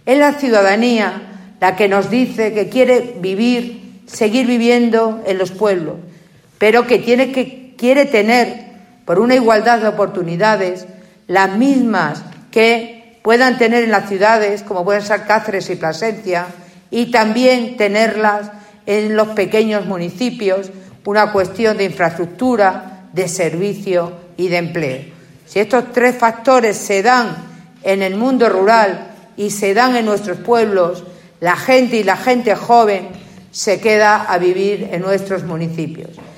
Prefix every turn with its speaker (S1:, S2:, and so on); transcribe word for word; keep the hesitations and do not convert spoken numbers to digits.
S1: Es la ciudadanía la que nos dice que quiere vivir, seguir viviendo en los pueblos, pero que tiene que quiere tener, por una igualdad de oportunidades, las mismas que puedan tener en las ciudades, como pueden ser Cáceres y Plasencia, y también tenerlas en los pequeños municipios, una cuestión de infraestructura, de servicio y de empleo. Si estos tres factores se dan en el mundo rural y se dan en nuestros pueblos, la gente y la gente joven se queda a vivir en nuestros municipios.